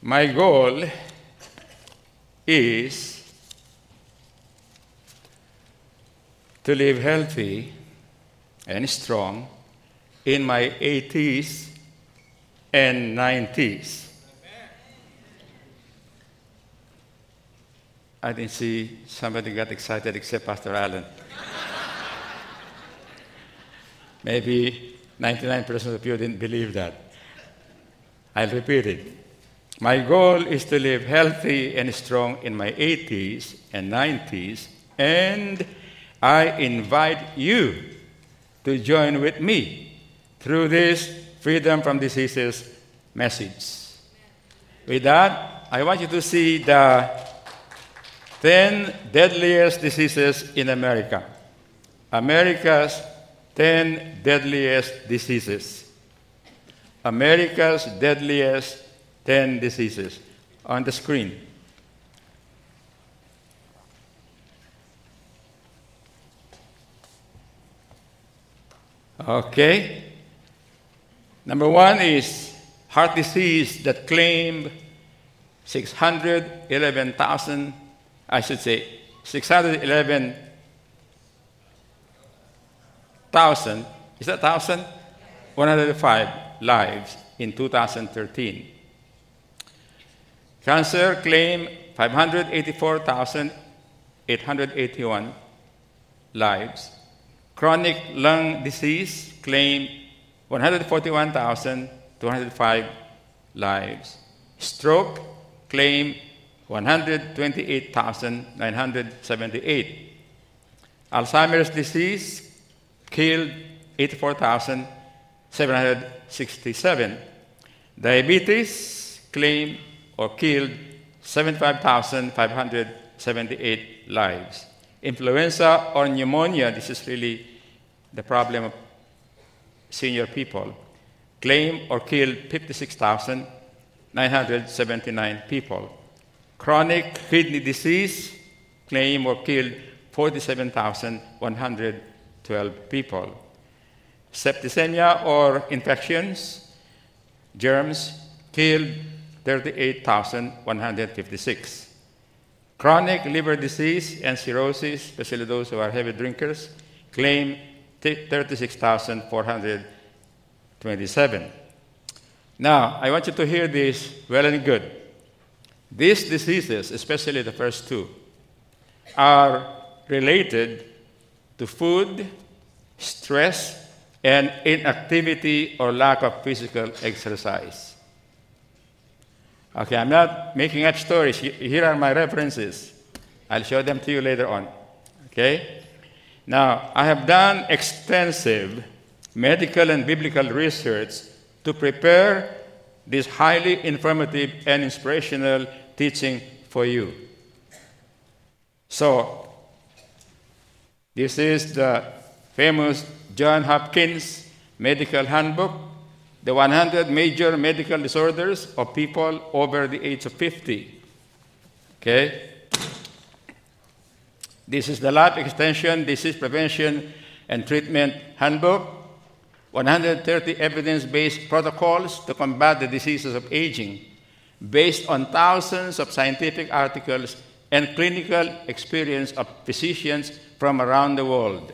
My goal is to live healthy and strong in my 80s and 90s. I didn't see somebody got excited except Pastor Allen. Maybe 99% of you didn't believe that. I'll repeat it. My goal is to live healthy and strong in my 80s and 90s, and I invite you to join with me through this Freedom from Diseases message. With that, I want you to see the 10 deadliest diseases in America. America's 10 deadliest diseases. America's deadliest 10 diseases on the screen. Okay. Number 1 is heart disease that claimed 611,000 is that 1,000? 105 lives in 2013. Cancer claimed 584,881 lives. Chronic lung disease claimed 141,205 lives. Stroke claimed 128,978. Alzheimer's disease killed 84,767. Diabetes claimed or killed 75,578 lives. Influenza or pneumonia, this is really the problem of senior people, claimed or killed 56,979 people. Chronic kidney disease claimed or killed 47,112 people. Septicemia or infections, germs, killed 38,156. Chronic liver disease and cirrhosis, especially those who are heavy drinkers, claim 36,427. Now, I want you to hear this well and good. These diseases, especially the first two, are related to food, stress, and inactivity or lack of physical exercise. Okay, I'm not making up stories. Here are my references. I'll show them to you later on. Okay? Now, I have done extensive medical and biblical research to prepare this highly informative and inspirational teaching for you. So, this is the famous John Hopkins Medical Handbook, the 100 major medical disorders of people over the age of 50. Okay? This is the Life Extension, Disease Prevention and Treatment Handbook, 130 evidence-based protocols to combat the diseases of aging, based on thousands of scientific articles and clinical experience of physicians from around the world.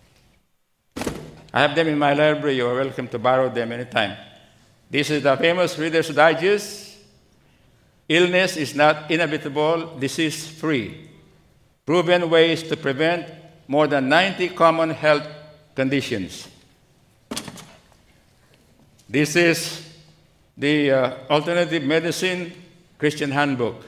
I have them in my library. You are welcome to borrow them anytime. This is the famous Reader's Digest. Illness is not inevitable, disease-free. Proven ways to prevent more than 90 common health conditions. This is the Alternative Medicine Christian Handbook.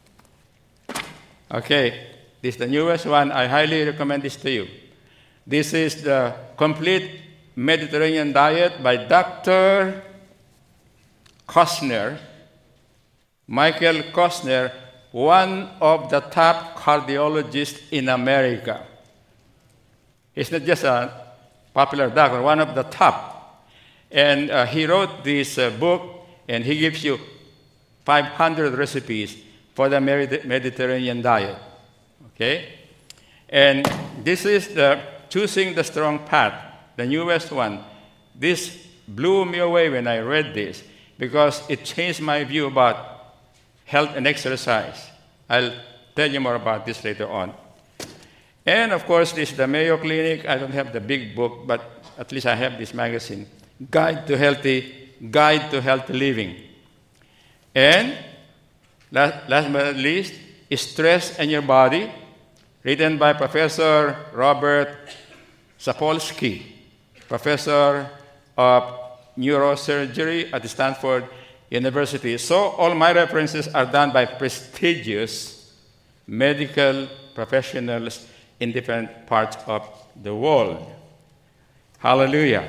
Okay, this is the newest one. I highly recommend this to you. This is the Complete Mediterranean Diet by Dr. Costner, Michael Costner, one of the top cardiologists in America. He's not just a popular doctor, one of the top. And he wrote this book, and he gives you 500 recipes for the Mediterranean diet. Okay? And this is the Choosing the Strong Path, the newest one. This blew me away when I read this because it changed my view about health and exercise. I'll tell you more about this later on. And of course, this is the Mayo Clinic. I don't have the big book, but at least I have this magazine, Guide to Healthy Living. And last but not least, Stress and Your Body, written by Professor Robert Sapolsky, professor of neurosurgery at Stanford University. So all my references are done by prestigious medical professionals in different parts of the world. Hallelujah.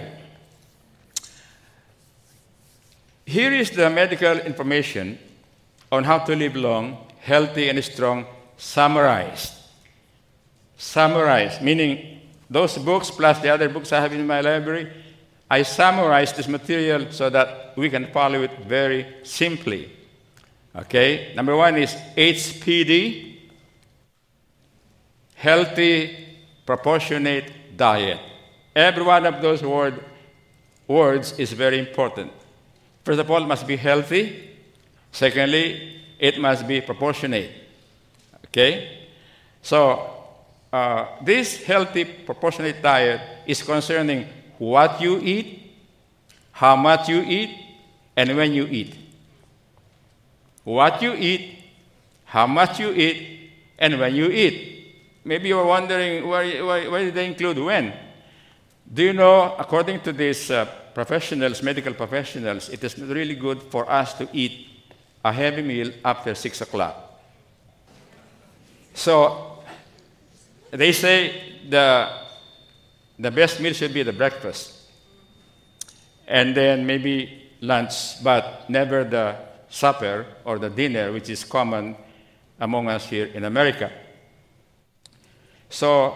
Here is the medical information on how to live long, healthy, and strong, summarized. Summarized, meaning those books plus the other books I have in my library, I summarize this material so that we can follow it very simply. Okay? Number one is HPD, healthy, proportionate diet. Every one of those words is very important. First of all, it must be healthy. Secondly, it must be proportionate. Okay? So, this healthy, proportionate diet is concerning what you eat, how much you eat, and when you eat. What you eat, how much you eat, and when you eat. Maybe you're wondering, why did they include when? Do you know, according to these professionals, medical professionals, it is really good for us to eat a heavy meal after 6 o'clock. So, they say the best meal should be the breakfast, and then maybe lunch, but never the supper or the dinner, which is common among us here in America. So,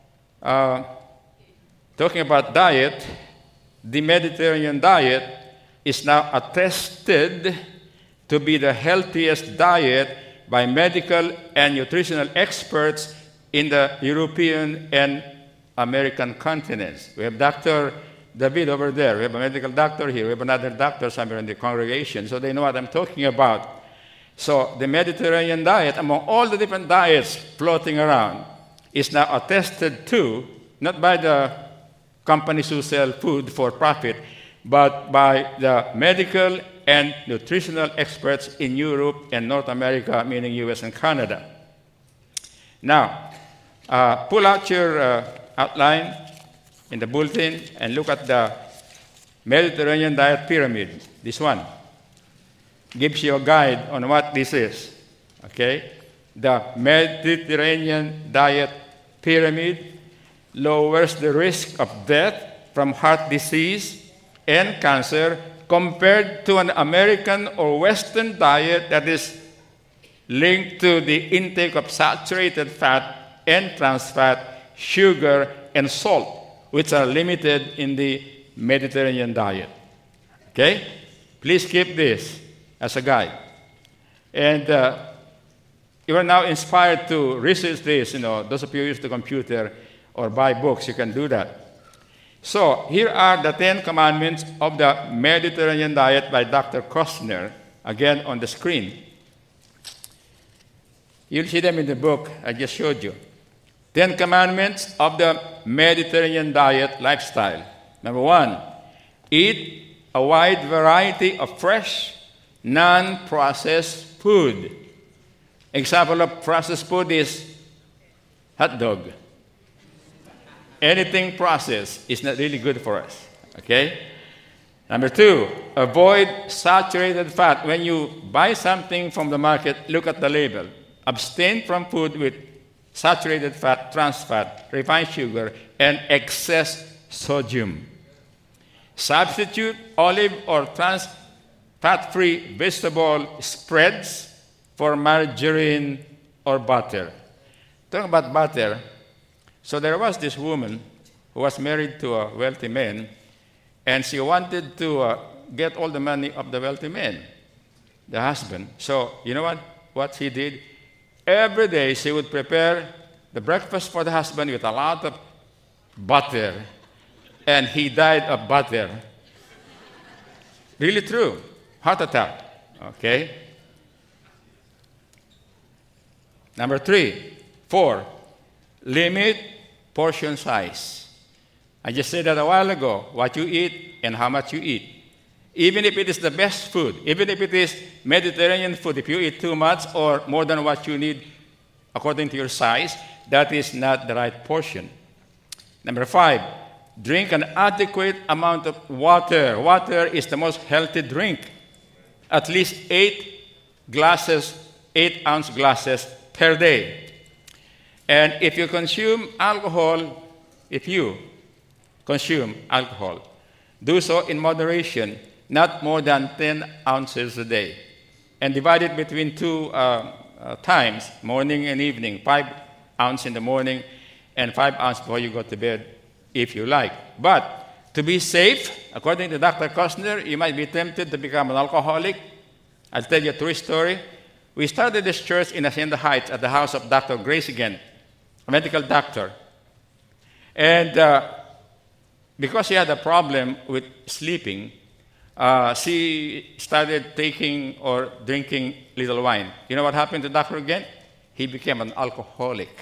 talking about diet, the Mediterranean diet is now attested to be the healthiest diet by medical and nutritional experts in the European and American continents. We have Dr. David over there. We have a medical doctor here. We have another doctor somewhere in the congregation. So they know what I'm talking about. So the Mediterranean diet, among all the different diets floating around, is now attested to, not by the companies who sell food for profit, but by the medical and nutritional experts in Europe and North America, meaning US and Canada. Now, pull out your outline in the bulletin and look at the Mediterranean diet pyramid. This one gives you a guide on what this is. Okay? The Mediterranean diet pyramid lowers the risk of death from heart disease and cancer compared to an American or Western diet that is linked to the intake of saturated fat and trans fat, sugar, and salt, which are limited in the Mediterranean diet. Okay? Please keep this as a guide. And you are now inspired to research this. Those of you who use the computer or buy books, you can do that. So, here are the 10 commandments of the Mediterranean diet by Dr. Costner, again on the screen. You'll see them in the book I just showed you. 10 commandments of the Mediterranean diet lifestyle. Number 1, eat a wide variety of fresh, non-processed food. Example of processed food is hot dog. Anything processed is not really good for us. Okay? Number 2, avoid saturated fat. When you buy something from the market, look at the label. Abstain from food with saturated fat, trans fat, refined sugar, and excess sodium. Substitute olive or trans fat-free vegetable spreads for margarine or butter. Talking about butter, so there was this woman who was married to a wealthy man, and she wanted to get all the money of the wealthy man, the husband. So, you know what she did? Every day she would prepare the breakfast for the husband with a lot of butter, and he died of butter. Really true. Heart attack. Okay? Number 4, limit portion size. I just said that a while ago, what you eat and how much you eat. Even if it is the best food, even if it is Mediterranean food, if you eat too much or more than what you need according to your size, that is not the right portion. Number 5, drink an adequate amount of water. Water is the most healthy drink. At least 8-ounce glasses per day. And if you consume alcohol, do so in moderation, not more than 10 ounces a day. And divide it between 2 times, morning and evening, 5 ounces in the morning and 5 ounces before you go to bed, if you like. But to be safe, according to Dr. Costner, you might be tempted to become an alcoholic. I'll tell you a true story. We started this church in Hacienda Heights at the house of Dr. Grace again, a medical doctor. And because she had a problem with sleeping, she started taking or drinking little wine. You know what happened to Dr. again? He became an alcoholic.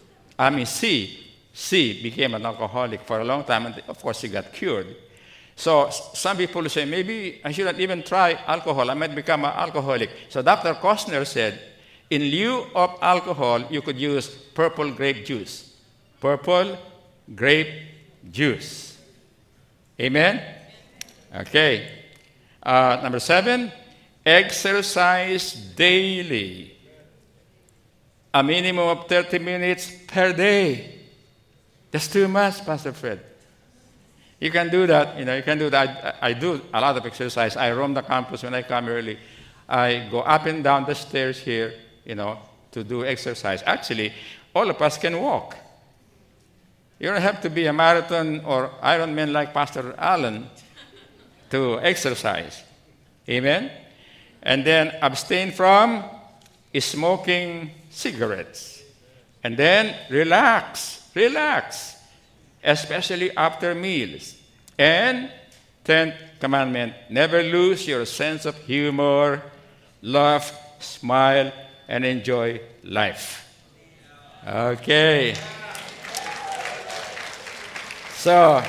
She became an alcoholic for a long time, and of course she got cured. So some people say, maybe I shouldn't even try alcohol. I might become an alcoholic. So Dr. Costner said, in lieu of alcohol, you could use purple grape juice. Purple grape juice. Amen? Okay. Number 7, exercise daily. A minimum of 30 minutes per day. That's too much, Pastor Fred. You can do that. You can do that. I do a lot of exercise. I roam the campus when I come early. I go up and down the stairs here, to do exercise. Actually, all of us can walk. You don't have to be a marathon or Ironman like Pastor Allen to exercise. Amen? And then abstain from smoking cigarettes. And then relax, especially after meals. And 10th commandment, never lose your sense of humor, laugh, smile, and enjoy life. Okay. So,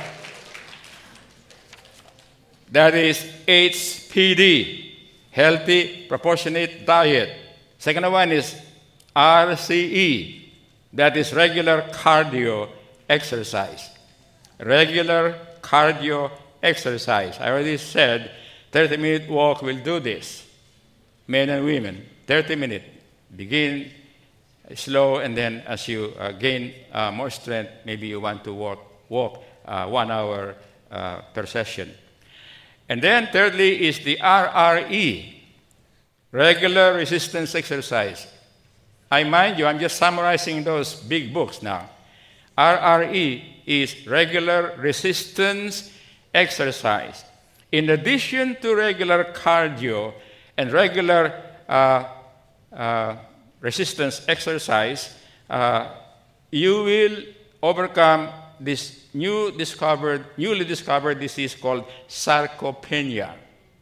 that is HPD, healthy, proportionate diet. Second one is RCE, that is regular cardio exercise. Regular cardio exercise. I already said 30-minute walk will do this. Men and women, 30 minutes. Begin slow, and then as you gain more strength, maybe you want to walk 1 hour per session. And then thirdly is the RRE, regular resistance exercise. Mind you, I'm just summarizing those big books now. RRE is regular resistance exercise. In addition to regular cardio and regular resistance exercise, you will overcome this newly discovered disease called sarcopenia.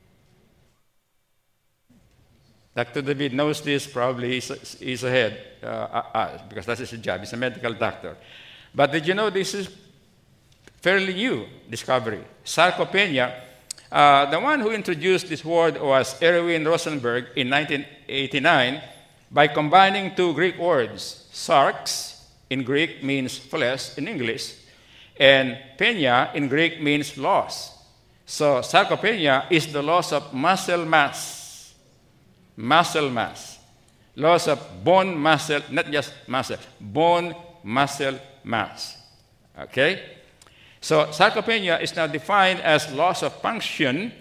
Dr. David knows this, probably he's ahead, because that's his job. He's a medical doctor. But did you know this is fairly new discovery? Sarcopenia. The one who introduced this word was Erwin Rosenberg in 1989 by combining 2 Greek words. Sarx in Greek means flesh in English, and penia in Greek means loss. So sarcopenia is the loss of muscle mass. Muscle mass. Loss of bone muscle, not just muscle, bone muscle mass. Okay? So sarcopenia is now defined as loss of function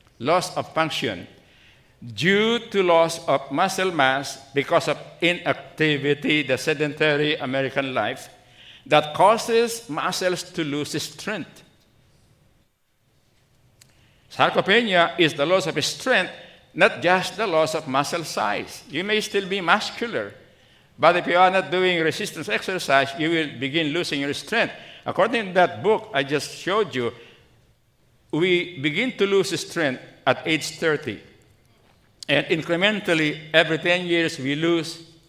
due to loss of muscle mass because of inactivity, the sedentary American life, that causes muscles to lose strength. Sarcopenia is the loss of strength, not just the loss of muscle size. You may still be muscular, but if you are not doing resistance exercise, you will begin losing your strength. According to that book I just showed you, we begin to lose strength at age 30. And incrementally, every 10 years, we lose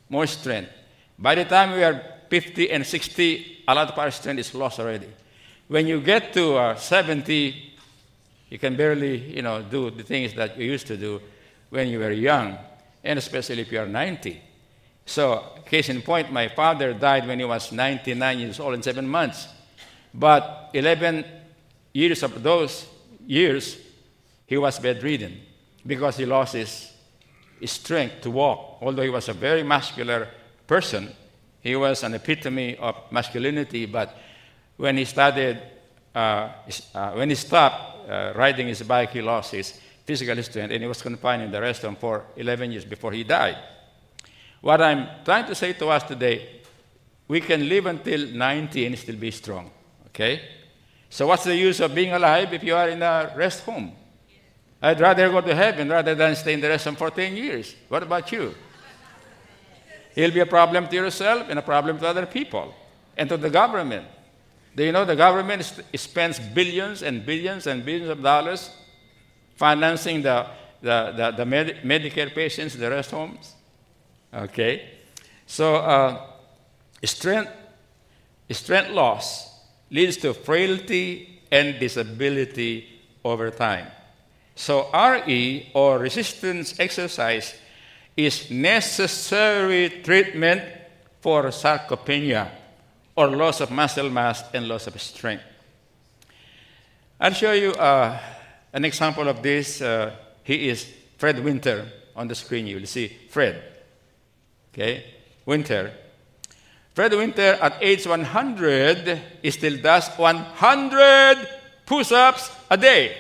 more strength. By the time we are 50 and 60, a lot of our strength is lost already. When you get to 70, you can barely, do the things that you used to do when you were young, and especially if you are 90. So, case in point, my father died when he was 99 years old and 7 months. But 11 years of those years, he was bedridden because he lost his strength to walk. Although he was a very muscular person, he was an epitome of masculinity. But when he started, when he stopped riding his bike, he lost his physical strength, and he was confined in the rest home for 11 years before he died. What I'm trying to say to us today, we can live until 90 and still be strong. Okay? So what's the use of being alive if you are in a rest home? I'd rather go to heaven rather than stay in the rest home for 10 years. What about you? It'll be a problem to yourself and a problem to other people and to the government. Do you know the government spends billions and billions and billions of dollars financing the Medicare patients in the rest homes? Okay? So strength loss leads to frailty and disability over time. So RE, or resistance exercise, is necessary treatment for sarcopenia, or loss of muscle mass and loss of strength. I'll show you an example of this. He is Fred Winter on the screen. You will see Fred. Okay, Winter. Fred Winter at age 100 he still does 100 push-ups a day.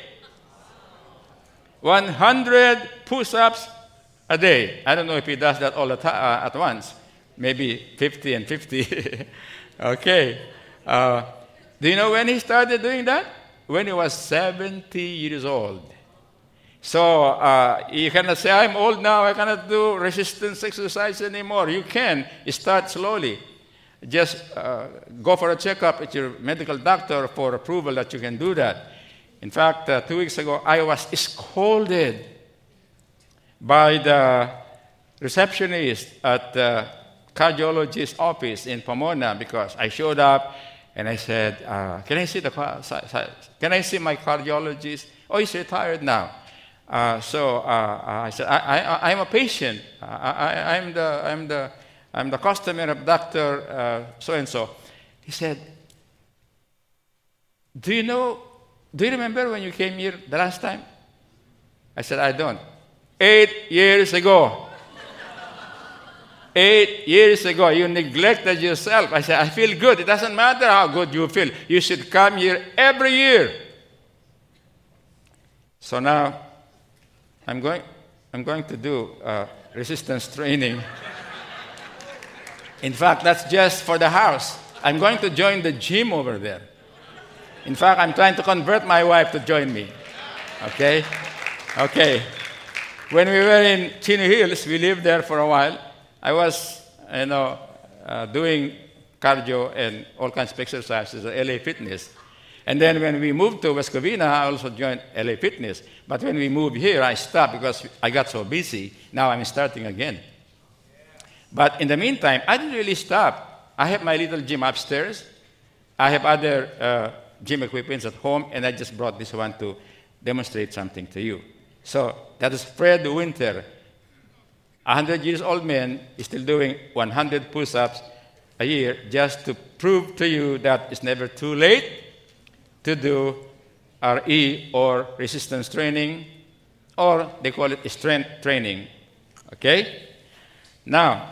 100 push-ups a day. I don't know if he does that all the time at once. Maybe 50 and 50. Okay. Do you know when he started doing that? When he was 70 years old. So you cannot say, I'm old now, I cannot do resistance exercise anymore. You can. You start slowly. Just go for a checkup at your medical doctor for approval that you can do that. In fact, 2 weeks ago, I was scolded by the receptionist at the cardiologist's office in Pomona because I showed up and I said, can I see my cardiologist? Oh, he's retired now. So I said, I'm a patient. I'm the customer of Dr. So-and-so. He said, do you remember when you came here the last time? I said, I don't. 8 years ago. 8 years ago, you neglected yourself. I said, I feel good. It doesn't matter how good you feel. You should come here every year. So now, I'm going to do resistance training. In fact, that's just for the house. I'm going to join the gym over there. In fact, I'm trying to convert my wife to join me. Okay? Okay. When we were in Chino Hills, we lived there for a while. I was, doing cardio and all kinds of exercises at LA Fitness. And then when we moved to West Covina, I also joined LA Fitness. But when we moved here, I stopped because I got so busy. Now I'm starting again. But in the meantime, I didn't really stop. I have my little gym upstairs. I have other gym equipment at home, and I just brought this one to demonstrate something to you. So that is Fred Winter. 100 years old man is still doing 100 push-ups a year just to prove to you that it's never too late to do RE, or resistance training, or they call it strength training. Okay? Now,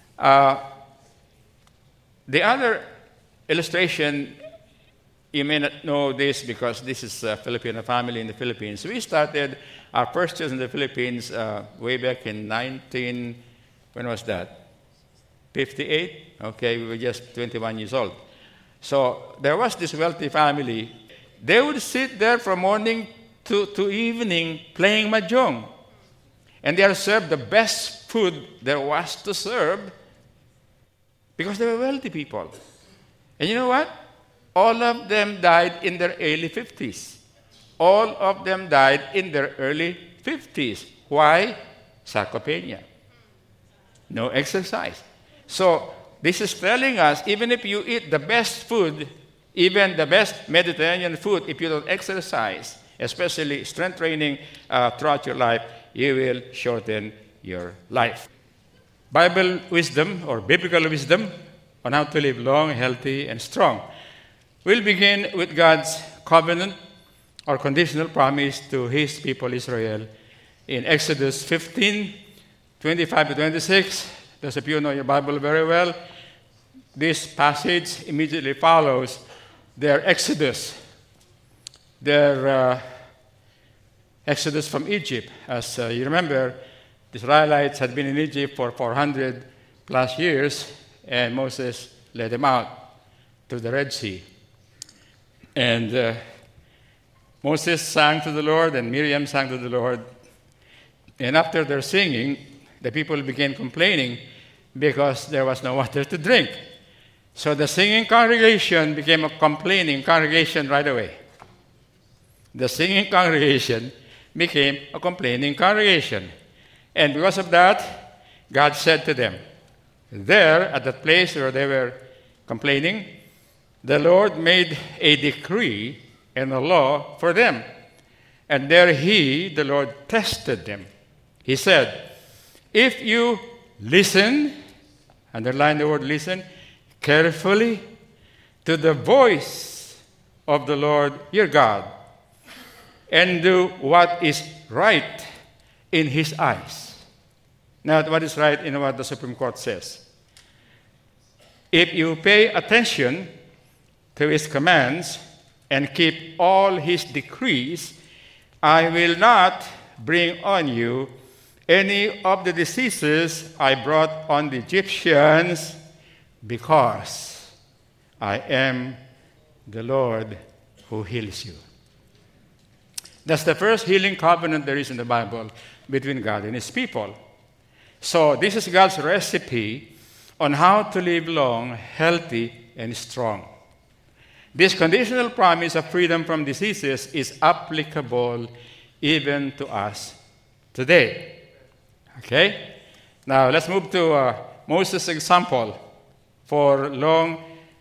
the other illustration, you may not know this because this is a Filipino family in the Philippines. We started our first church in the Philippines way back in when was that? 58? Okay, we were just 21 years old. So there was this wealthy family. They would sit there from morning to evening playing mahjong. And they are served the best food there was to serve because they were wealthy people. And you know what? All of them died in their early 50s. All of them died in their early 50s. Why? Sarcopenia. no exercise. So this is telling us, even if you eat the best food, even the best Mediterranean food, if you don't exercise, especially strength training throughout your life, you will shorten your life. Bible wisdom or biblical wisdom on how to live long, healthy, and strong. We'll begin with God's covenant or conditional promise to his people Israel in Exodus 15, 25 to 26. Those of you who know your Bible very well, this passage immediately follows their exodus. Their exodus from Egypt. As you remember, the Israelites had been in Egypt for 400 plus years, and Moses led them out to the Red Sea. And Moses sang to the Lord, and Miriam sang to the Lord. And after their singing, the people began complaining because there was no water to drink. So the singing congregation became a complaining congregation right away. The singing congregation became a complaining congregation. And because of that, God said to them, there, at that place where they were complaining, the Lord made a decree and a law for them. And there he, the Lord, tested them. He said, if you listen, underline the word listen, carefully to the voice of the Lord your God, and do what is right in his eyes. Now, what is right in what the Supreme Court says? If you pay attention to his commands and keep all his decrees, I will not bring on you any of the diseases I brought on the Egyptians, because I am the Lord who heals you. That's the first healing covenant there is in the Bible between God and his people. So this is God's recipe on how to live long, healthy, and strong. This conditional promise of freedom from diseases is applicable even to us today. Okay? Now let's move to Moses' example for long,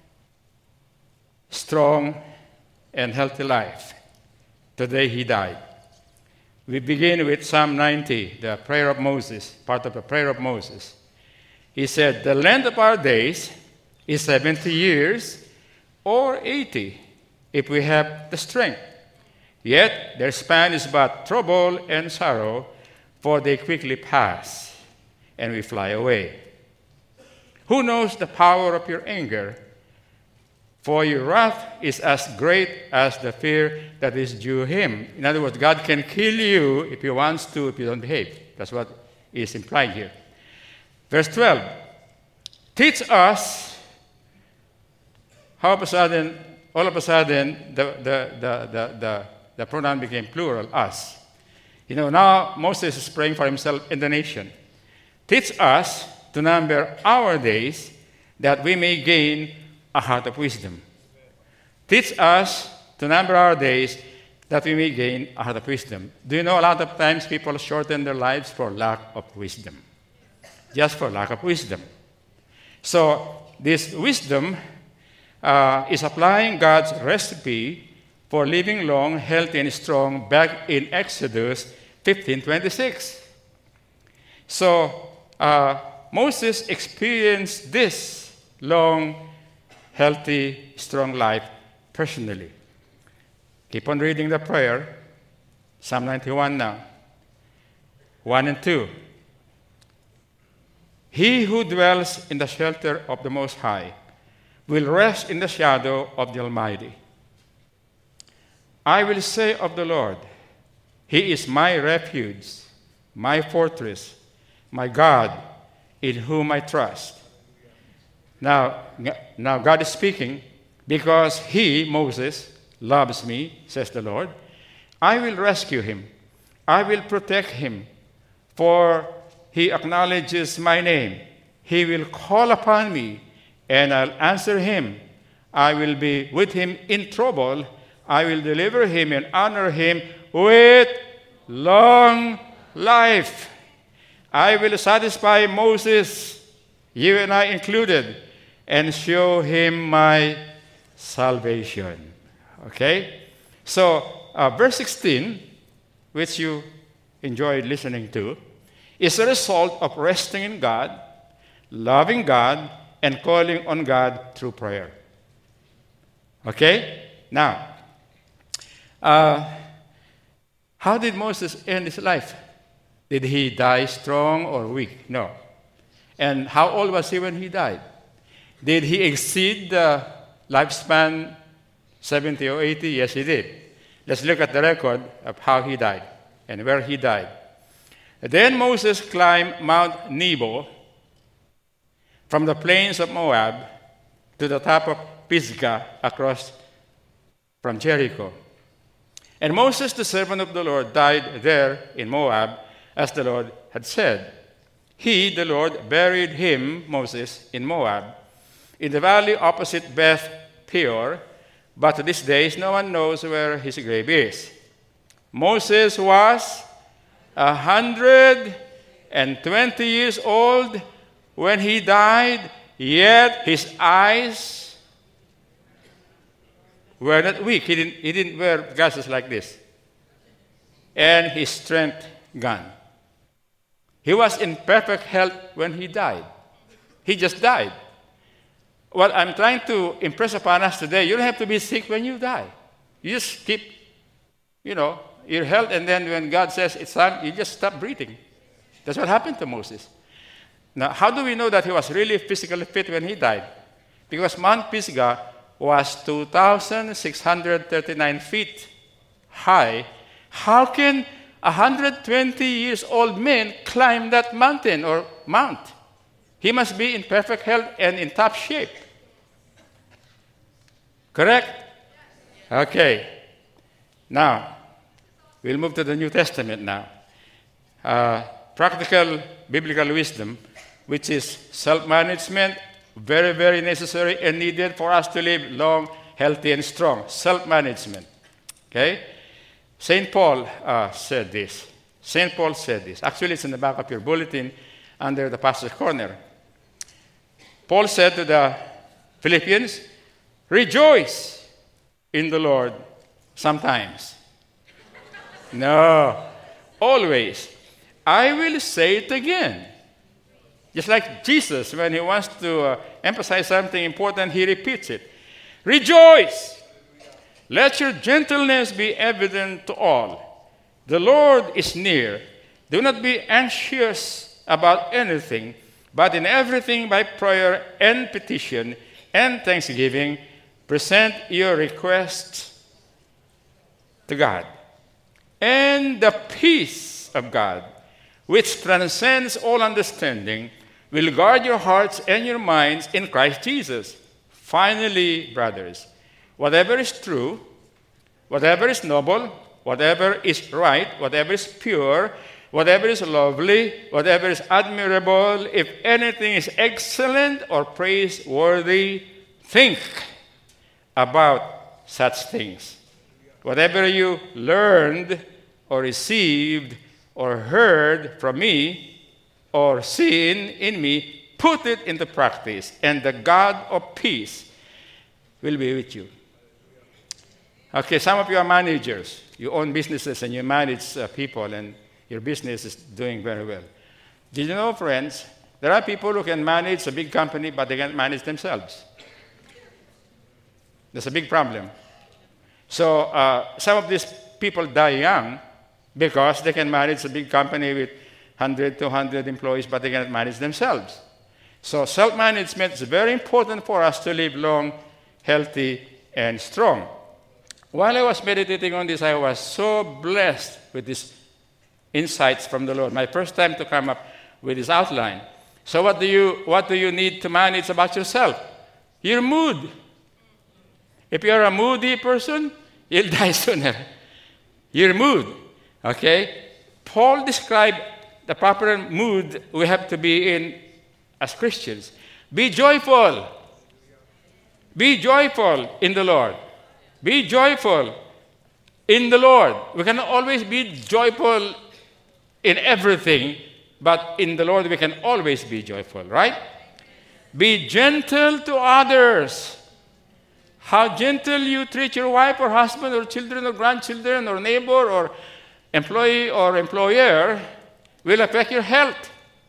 strong, and healthy life. Today he died. We begin with Psalm 90, the prayer of Moses, part of the prayer of Moses. He said, the length of our days is 70 years or 80, if we have the strength. Yet their span is but trouble and sorrow, for they quickly pass, and we fly away. Who knows the power of your anger? For your wrath is as great as the fear that is due him. In other words, God can kill you if he wants to, if you don't behave. That's what is implied here. Verse 12. Teach us, all of a sudden, the pronoun became plural, us. You know, now Moses is praying for himself and the nation. Teach us to number our days, that we may gain a heart of wisdom. Teach us to number our days, that we may gain a heart of wisdom. Do you know a lot of times people shorten their lives for lack of wisdom? Just for lack of wisdom. So this wisdom is applying God's recipe for living long, healthy, and strong back in Exodus 15:26. So Moses experienced this long, healthy, strong life personally. Keep on reading the prayer. Psalm 91 now. 1 and 2. He who dwells in the shelter of the Most High will rest in the shadow of the Almighty. I will say of the Lord, he is my refuge, my fortress, my God, in whom I trust. Now God is speaking, because he, Moses, loves me, says the Lord. I will rescue him. I will protect him, for he acknowledges my name. He will call upon me, and I'll answer him. I will be with him in trouble. I will deliver him and honor him with long life. I will satisfy Moses, you and I included, and show him my salvation. Okay? So, verse 16, which you enjoyed listening to, is a result of resting in God, loving God, and calling on God through prayer. Okay? Now, how did Moses end his life? Did he die strong or weak? No. And how old was he when he died? Did he exceed the lifespan 70 or 80? Yes, he did. Let's look at the record of how he died and where he died. Then Moses climbed Mount Nebo from the plains of Moab to the top of Pisgah across from Jericho. And Moses, the servant of the Lord, died there in Moab, as the Lord had said. He, the Lord, buried him, Moses, in Moab, in the valley opposite Beth Peor, but to this day no one knows where his grave is. Moses was 120 years old when he died, yet his eyes were not weak. He didn't wear glasses like this. And his strength gone. He was in perfect health when he died. He just died. What I'm trying to impress upon us today, you don't have to be sick when you die. You just keep, your health, and then when God says it's time, you just stop breathing. That's what happened to Moses. Now, how do we know that he was really physically fit when he died? Because Mount Pisgah was 2,639 feet high. How can 120 years old man climb that mountain or mount? He must be in perfect health and in top shape. Correct? Okay. Now, we'll move to the New Testament now. Practical biblical wisdom, which is self-management, very, very necessary and needed for us to live long, healthy, and strong. Self-management. Okay? St. Paul said this. St. Paul said this. Actually, it's in the back of your bulletin under the pastor's corner. Paul said to the Philippians, rejoice in the Lord sometimes. No, always. I will say it again. Just like Jesus, when he wants to emphasize something important, he repeats it. Rejoice! Let your gentleness be evident to all. The Lord is near. Do not be anxious about anything, but in everything by prayer and petition and thanksgiving, present your requests to God. And the peace of God, which transcends all understanding, will guard your hearts and your minds in Christ Jesus. Finally, brothers, whatever is true, whatever is noble, whatever is right, whatever is pure, whatever is lovely, whatever is admirable, if anything is excellent or praiseworthy, think about such things. Whatever you learned or received or heard from me or seen in me, put it into practice, and the God of peace will be with you. Okay, some of you are managers. You own businesses and you manage people, and your business is doing very well. Did you know, friends, there are people who can manage a big company, but they can't manage themselves. That's a big problem. So some of these people die young because they can manage a big company with 100, 200 employees, but they cannot manage themselves. So self-management is very important for us to live long, healthy, and strong. While I was meditating on this, I was so blessed with these insights from the Lord. My first time to come up with this outline. So what do you need to manage about yourself? Your mood. If you're a moody person, you'll die sooner. Your mood. Okay? Paul described the proper mood we have to be in as Christians. Be joyful. Be joyful in the Lord. Be joyful in the Lord. We cannot always be joyful in everything, But in the Lord, we can always be joyful, right? Be gentle to others. How gentle you treat your wife or husband or children or grandchildren or neighbor or employee or employer will affect your health.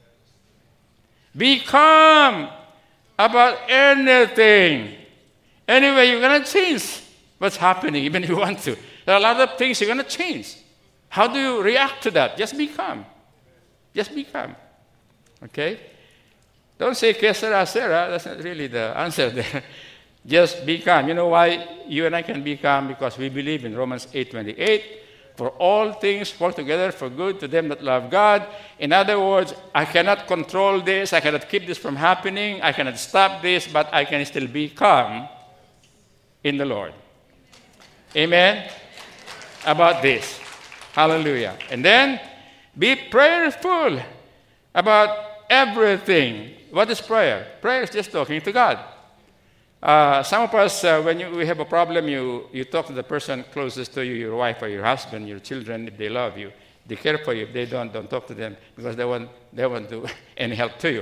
Be calm about anything. Anyway, you're going to change what's happening, even if you want to. There are a lot of things you're going to change. How do you react to that? Just be calm. Just be calm. Okay? Don't say, que sera, sera. That's not really the answer there. Just be calm. You know why you and I can be calm? Because we believe in Romans 8:28. For all things work together for good to them that love God. In other words, I cannot control this. I cannot keep this from happening. I cannot stop this, but I can still be calm in the Lord. Amen? About this. Hallelujah. And then, be prayerful about everything. What is prayer? Prayer is just talking to God. Some of us, when we have a problem, you talk to the person closest to you, your wife or your husband, your children, if they love you. They care for you. If they don't talk to them because they won't do any help to you.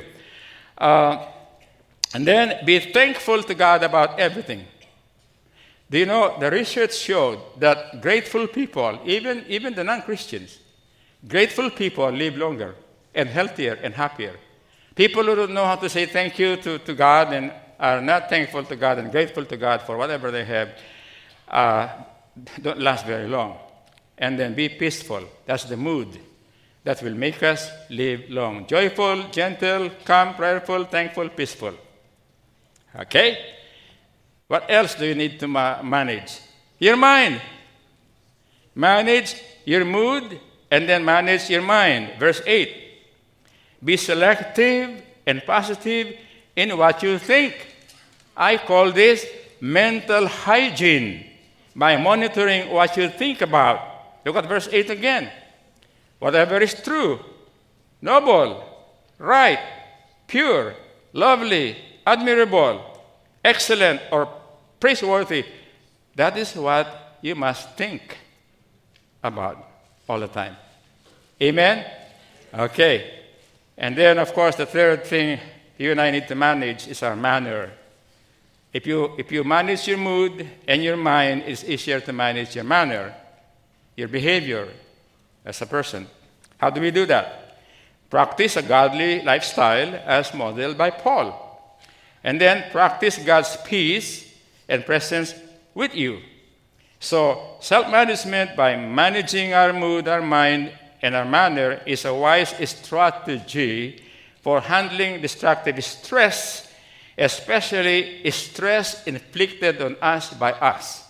And then be thankful to God about everything. Do you know, the research showed that grateful people, even the non-Christians, grateful people live longer and healthier and happier. People who don't know how to say thank you to God and are not thankful to God and grateful to God for whatever they have, don't last very long. And then be peaceful. That's the mood that will make us live long. Joyful, gentle, calm, prayerful, thankful, peaceful. Okay? What else do you need to manage? Your mind. Manage your mood and then manage your mind. Verse 8. Be selective and positive in what you think. I call this mental hygiene by monitoring what you think about. Look at verse 8 again. Whatever is true, noble, right, pure, lovely, admirable, excellent, or praiseworthy, that is what you must think about all the time. Amen? Okay. And then, of course, the third thing you and I need to manage is our manner. If you manage your mood and your mind, it's easier to manage your manner, your behavior as a person. How do we do that? Practice a godly lifestyle as modeled by Paul. And then practice God's peace and presence with you. So self-management by managing our mood, our mind, and our manner is a wise strategy for handling destructive stress, especially stress inflicted on us by us.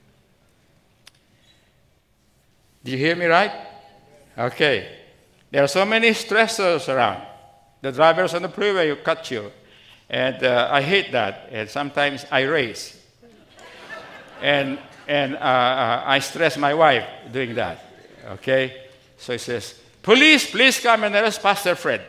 Do you hear me right? Okay. There are so many stressors around. The drivers on the freeway who cut you. And I hate that. And sometimes I race. and I stress my wife doing that. Okay? So he says, "Police, please come and arrest Pastor Fred."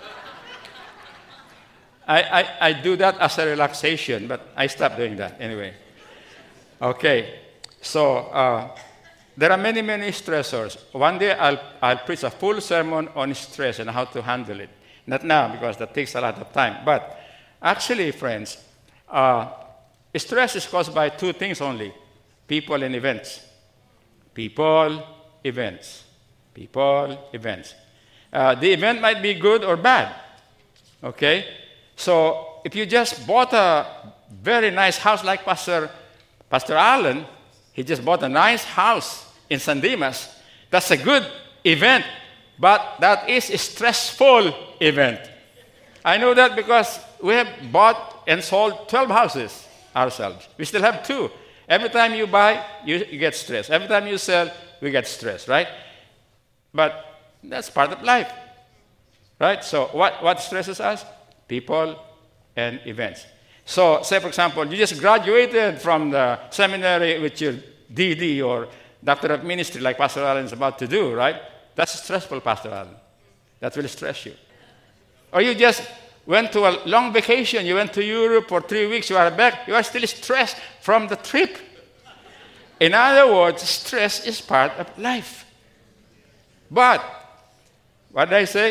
I do that as a relaxation, but I stopped doing that anyway. Okay, so there are many, many stressors. One day I'll preach a full sermon on stress and how to handle it. Not now, because that takes a lot of time. But actually, friends, stress is caused by two things only: people and events. People, events. People, events. The event might be good or bad. Okay? So if you just bought a very nice house like Pastor Allen, he just bought a nice house in San Dimas, that's a good event, but that is a stressful event. I know that because we have bought and sold 12 houses ourselves. We still have 2. Every time you buy, you get stressed. Every time you sell, we get stressed, right? But that's part of life, right? So what stresses us? People and events. So, say, for example, you just graduated from the seminary with your DD or Doctor of Ministry like Pastor Allen is about to do, right? That's stressful, Pastor Allen. That will stress you. Or you just went to a long vacation. You went to Europe for 3 weeks. You are back. You are still stressed from the trip. In other words, stress is part of life. But, what did I say?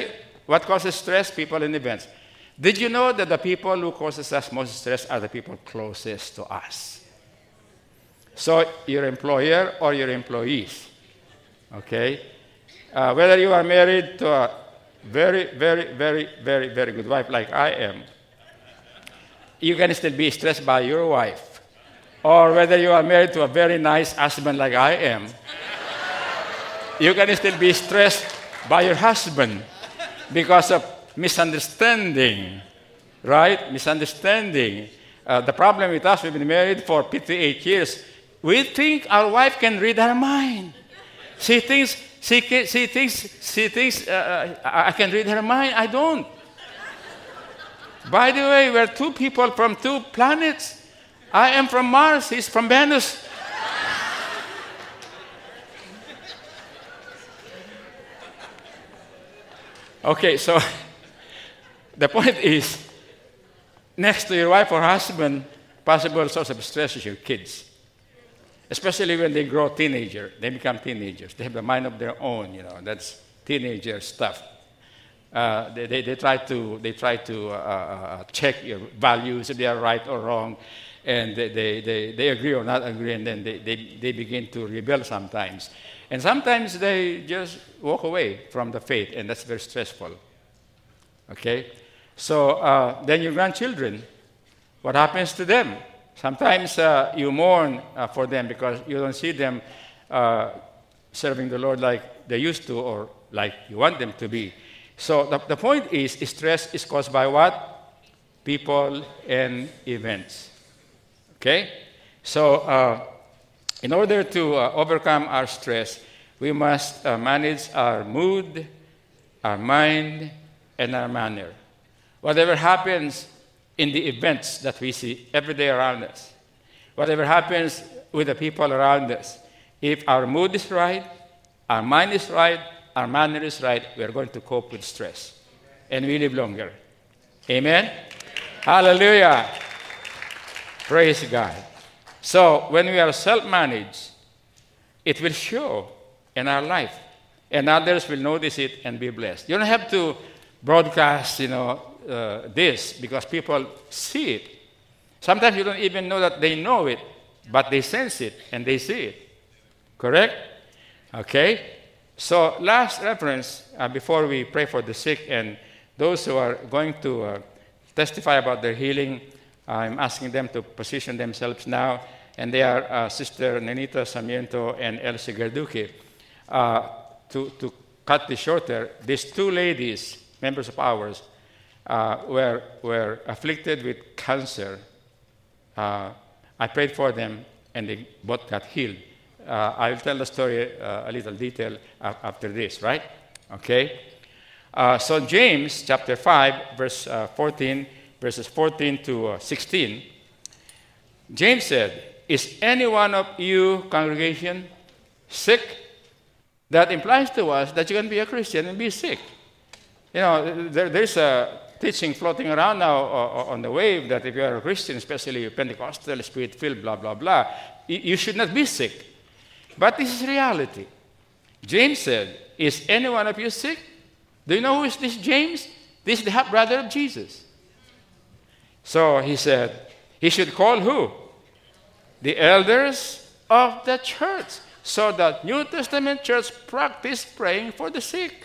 What causes stress? People and events. Did you know that the people who causes us most stress are the people closest to us? So your employer or your employees, okay? Whether you are married to a very, very, very, very, very good wife like I am, you can still be stressed by your wife. Or whether you are married to a very nice husband like I am, you can still be stressed by your husband because of misunderstanding, right? Misunderstanding. The problem with us, we've been married for 58 years. We think our wife can read our mind. She thinks I can read her mind. I don't. By the way, we're two people from two planets. I am from Mars. He's from Venus. Okay, so the point is, next to your wife or husband, possible source of stress is your kids. Especially when they grow teenager, they become teenagers. They have a mind of their own, That's teenager stuff. They try to check your values, if they are right or wrong, and they agree or not agree, and then they begin to rebel sometimes. And sometimes they just walk away from the faith, and that's very stressful. Okay? So then your grandchildren, what happens to them? Sometimes you mourn for them because you don't see them serving the Lord like they used to or like you want them to be. So the point is, stress is caused by what? People and events. Okay? So in order to overcome our stress, we must manage our mood, our mind, and our manner. Whatever happens in the events that we see every day around us, whatever happens with the people around us, if our mood is right, our mind is right, our manner is right, we are going to cope with stress. And we live longer. Amen? Hallelujah. Praise God. So when we are self-managed, it will show in our life. And others will notice it and be blessed. You don't have to broadcast, this because people see it. Sometimes you don't even know that they know it, but they sense it and they see it. Correct? Okay? So last reference, before we pray for the sick and those who are going to testify about their healing, I'm asking them to position themselves now, and they are Sister Nenita Sarmiento and Elsie Garduque. To cut this shorter, these two ladies, members of ours, were afflicted with cancer. I prayed for them, and they both got healed. I'll tell the story a little detail after this, right? Okay? So James chapter 5, verse 14, verses 14 to 16, James said, "Is any one of you, congregation, sick?" That implies to us that you can be a Christian and be sick. There's a teaching floating around now on the wave that if you are a Christian, especially Pentecostal, Spirit-filled, blah, blah, blah, you should not be sick. But this is reality. James said, "Is any one of you sick?" Do you know who is this James? This is the half-brother of Jesus. So he said, he should call who? The elders of the church. So the New Testament church practiced praying for the sick.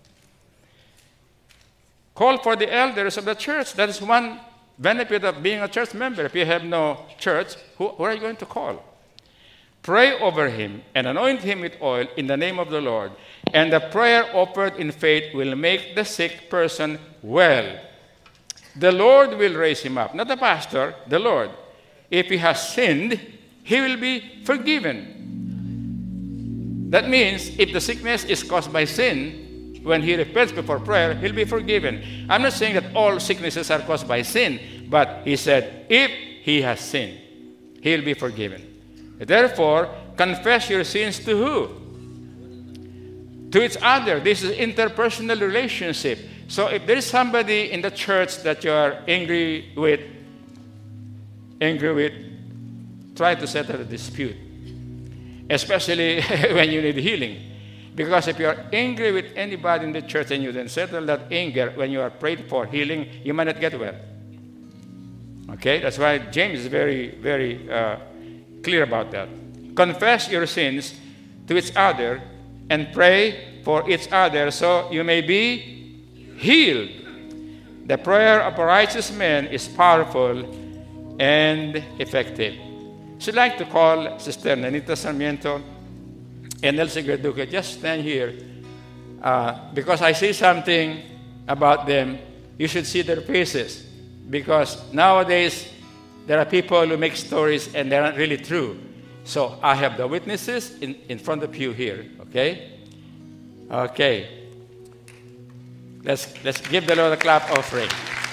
Call for the elders of the church. That is one benefit of being a church member. If you have no church, who are you going to call? Pray over him and anoint him with oil in the name of the Lord. And the prayer offered in faith will make the sick person well. The Lord will raise him up. Not the pastor, the Lord. If he has sinned, he will be forgiven. That means if the sickness is caused by sin, when he repents before prayer, he'll be forgiven. I'm not saying that all sicknesses are caused by sin, but he said, if he has sinned, he'll be forgiven. Therefore, confess your sins to who? To each other. This is interpersonal relationship. So if there is somebody in the church that you are angry with, try to settle the dispute. Especially when you need healing. Because if you are angry with anybody in the church and you then settle that anger when you are prayed for healing, you might not get well. Okay? That's why James is very, very clear about that. Confess your sins to each other and pray for each other so you may be healed. The prayer of a righteous man is powerful and effective. So I'd like to call Sister Nanita Sarmiento and Elsie Garduque. Just stand here. Because I see something about them, you should see their faces. Because nowadays, there are people who make stories and they're not really true. So I have the witnesses in front of you here, okay? Okay. Let's give the Lord a clap offering.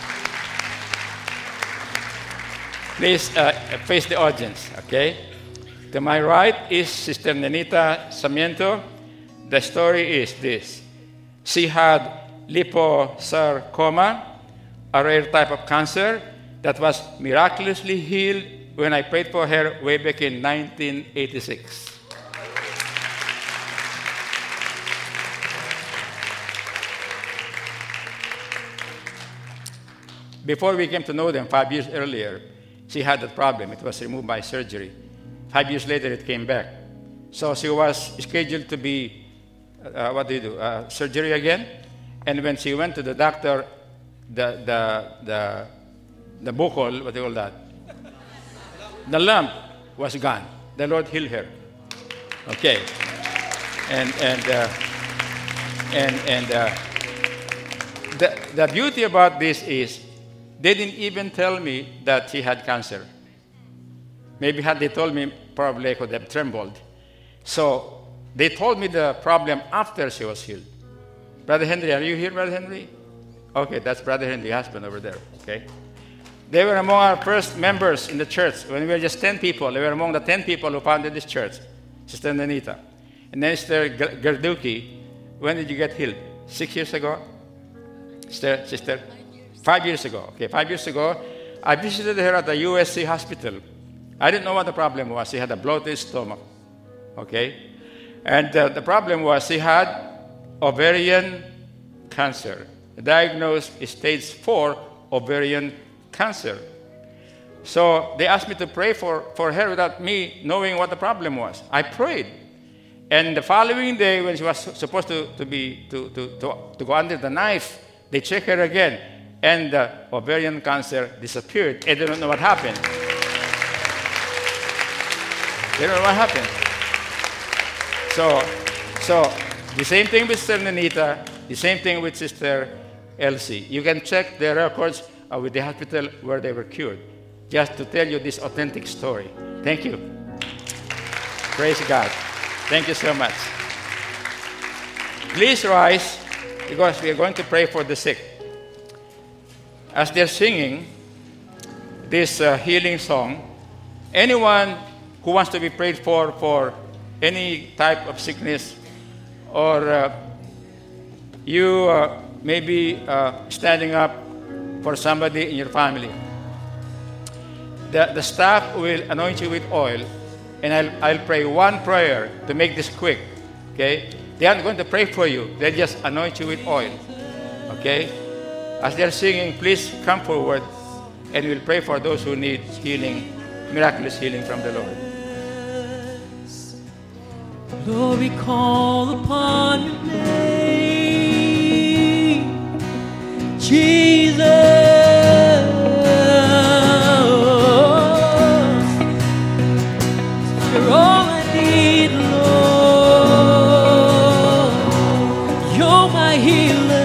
Please face the audience, okay? To my right is Sister Nanita Sarmiento. The story is this. She had liposarcoma, a rare type of cancer that was miraculously healed when I prayed for her way back in 1986. Before we came to know them 5 years earlier, she had that problem. It was removed by surgery. 5 years later, it came back. So she was scheduled to be, surgery again. And when she went to the doctor, the buccal, what do you call that? The lump was gone. The Lord healed her. Okay. The beauty about this is they didn't even tell me that she had cancer. Maybe had they told me, probably I could have trembled. So they told me the problem after she was healed. Brother Henry, are you here, Brother Henry? Okay, that's Brother Henry, husband over there. Okay. They were among our first members in the church. When we were just 10 people, they were among the 10 people who founded this church. Sister Nanita. And then Sister Garduque. When did you get healed? 6 years ago? Sister? 5 years ago. Okay, 5 years ago, I visited her at the USC hospital. I didn't know what the problem was. She had a bloated stomach. Okay? And the problem was she had ovarian cancer. Diagnosed stage 4 ovarian cancer. So they asked me to pray for her without me knowing what the problem was. I prayed. And the following day, when she was supposed to go under the knife, they checked her again. And the ovarian cancer disappeared. They don't know what happened. They don't know what happened. So the same thing with Sister Nanita, the same thing with Sister Elsie. You can check their records with the hospital where they were cured. Just to tell you this authentic story. Thank you. Praise God. Thank you so much. Please rise because we are going to pray for the sick. As they're singing this healing song, anyone who wants to be prayed for any type of sickness, or you may be standing up for somebody in your family, the staff will anoint you with oil, and I'll pray one prayer to make this quick. Okay? They aren't going to pray for you. They'll just anoint you with oil. Okay? As they're singing, please come forward, and we'll pray for those who need healing, miraculous healing from the Lord. Lord, we call upon your name, Jesus. You're all I need, Lord. You're my healer,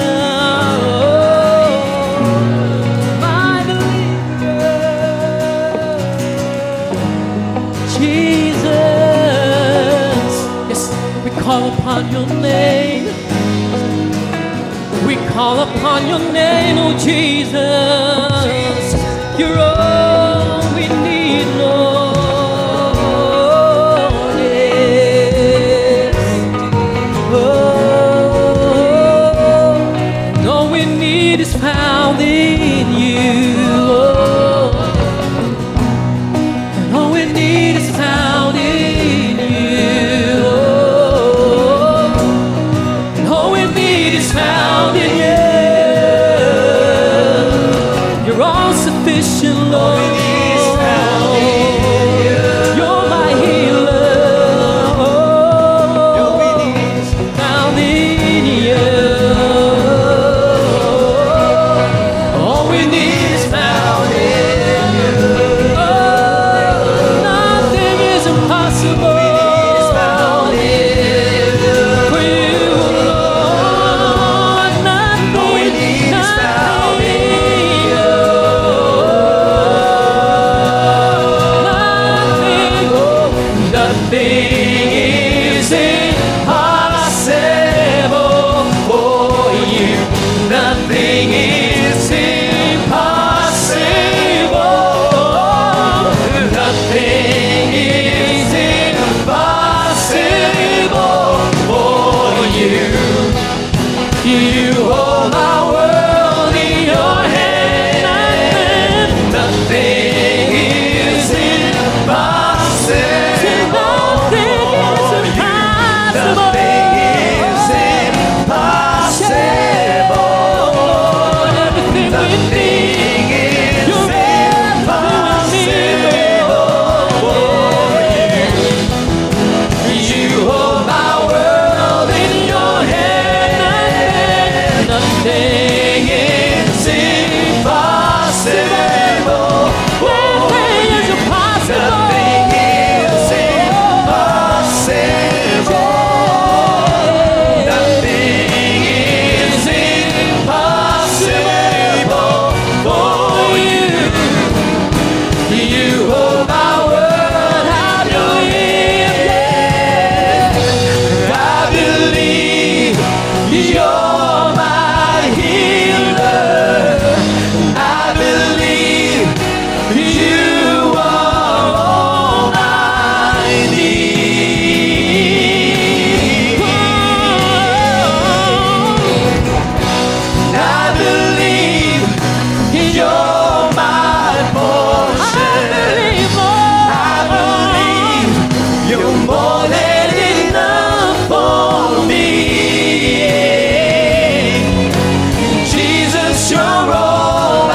my deliverer, Jesus. We call upon your name. We call upon your name, oh Jesus. You're all we need, Lord. Yes. Oh, all we need is found in you. Oh, all we need is found in you. Oh, sufficient, Lord. You're my healer. Found in you. All we need is found in you. Nothing is impossible. For you, Lord. Nothing is found in you. Nothing is impossible for you. Nothing is impossible. Nothing is impossible for you. You hold my world in your hand. Nothing is impossible. Nothing is impossible. Everything we need. You're everything we need. You hold my world in your hand. Nothing is impossible. Nothing is impossible. Nothing is impossible. Nothing is impossible for you. You hold my world. I believe, yeah. I believe you're my healer. I believe you are all I need. I believe you're my portion. I believe you're more than enough for me. Jesus, you're all I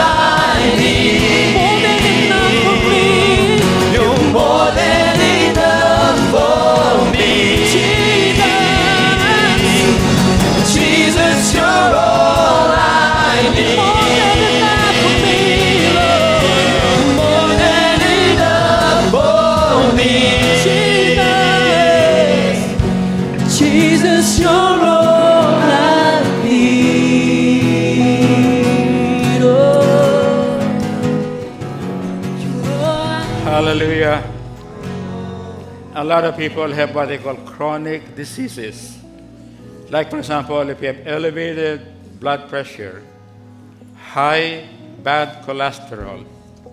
need. You're more than enough for me. Jesus, you're all I need. More than enough for me. Jesus, you're all I need. Oh. Hallelujah. A lot of people have what they call chronic diseases. Like, for example, if you have elevated blood pressure, high bad cholesterol,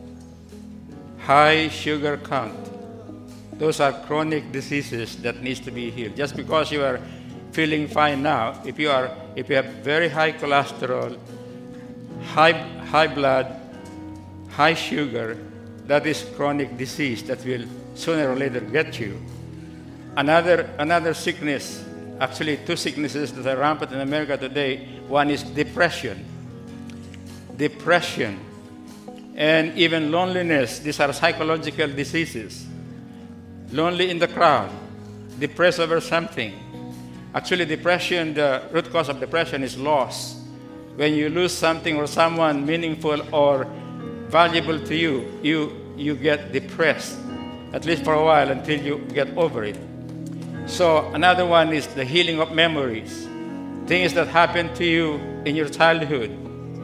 high sugar count, those are chronic diseases that needs to be healed. Just because you are feeling fine now, if you have very high cholesterol, high blood, high sugar, that is chronic disease that will sooner or later get you. Another sickness, actually two sicknesses that are rampant in America today. One is depression, and even loneliness. These are psychological diseases. Lonely in the crowd, depressed over something. Actually, depression, the root cause of depression is loss. When you lose something or someone meaningful or valuable to you, you get depressed, at least for a while until you get over it. So another one is the healing of memories. Things that happened to you in your childhood.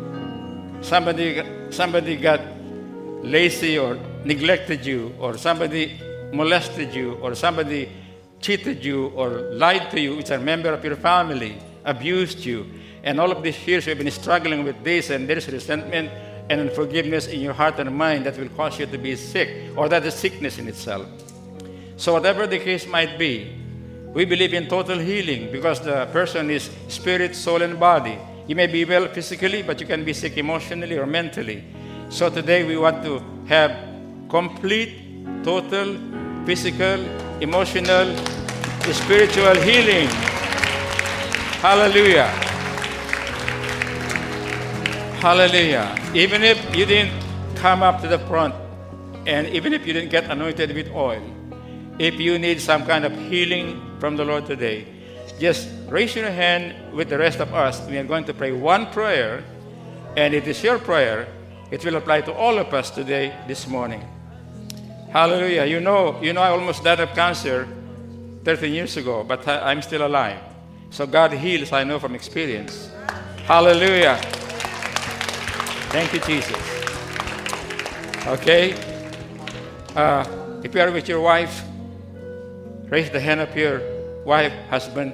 Somebody got lazy or neglected you, or somebody molested you, or somebody cheated you or lied to you, which are a member of your family, abused you. And all of these years you've been struggling with this, and there is resentment and unforgiveness in your heart and mind that will cause you to be sick, or that is sickness in itself. So whatever the case might be, we believe in total healing because the person is spirit, soul, and body. You may be well physically, but you can be sick emotionally or mentally. So today we want to have complete, total, physical, emotional, spiritual healing. Hallelujah. Hallelujah. Even if you didn't come up to the front. And even if you didn't get anointed with oil, if you need some kind of healing from the Lord today, just raise your hand with the rest of us. We are going to pray one prayer, and it is your prayer. It will apply to all of us today, this morning. Hallelujah. You know, I almost died of cancer 13 years ago, but I'm still alive. So God heals, I know from experience. Hallelujah. Thank you, Jesus. Okay. If you are with your wife, raise the hand of your wife, husband.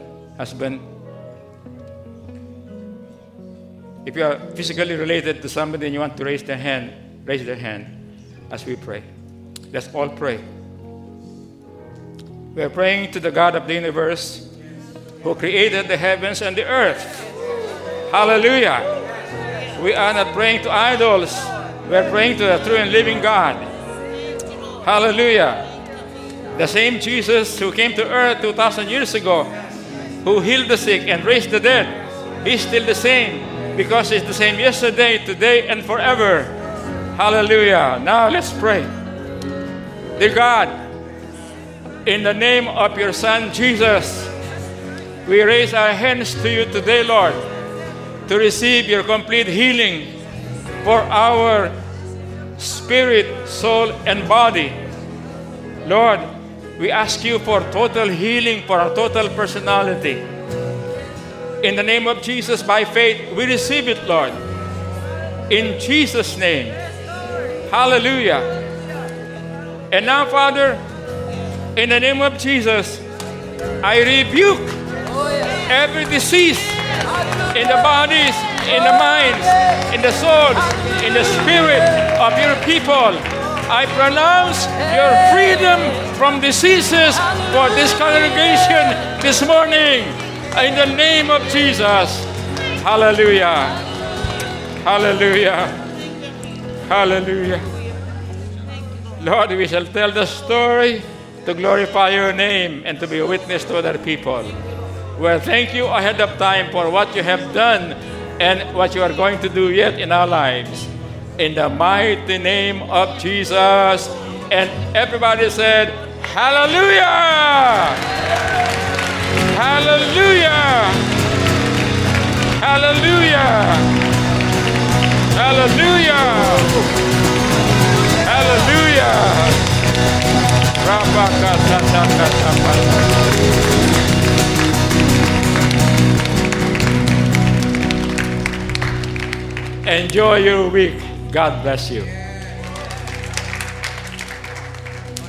If you are physically related to somebody and you want to raise their hand as we pray. Let's all pray. We are praying to the God of the universe who created the heavens and the earth. Hallelujah. We are not praying to idols. We are praying to the true and living God. Hallelujah. The same Jesus who came to earth 2,000 years ago, who healed the sick and raised the dead, He's still the same, because He's the same yesterday, today, and forever. Hallelujah. Now let's pray. Dear God, in the name of your Son, Jesus, we raise our hands to you today, Lord, to receive your complete healing for our spirit, soul, and body. Lord, we ask you for total healing for our total personality. In the name of Jesus, by faith, we receive it, Lord. In Jesus' name. Hallelujah. And now, Father, in the name of Jesus, I rebuke every disease in the bodies, in the minds, in the souls, in the spirit of your people. I pronounce your freedom from diseases for this congregation this morning. In the name of Jesus. Hallelujah. Hallelujah. Hallelujah. Lord, we shall tell the story to glorify your name and to be a witness to other people. Well, thank you ahead of time for what you have done and what you are going to do yet in our lives. In the mighty name of Jesus. And everybody said, Hallelujah! Hallelujah! Hallelujah! Hallelujah! Hallelujah! Enjoy your week. God bless you.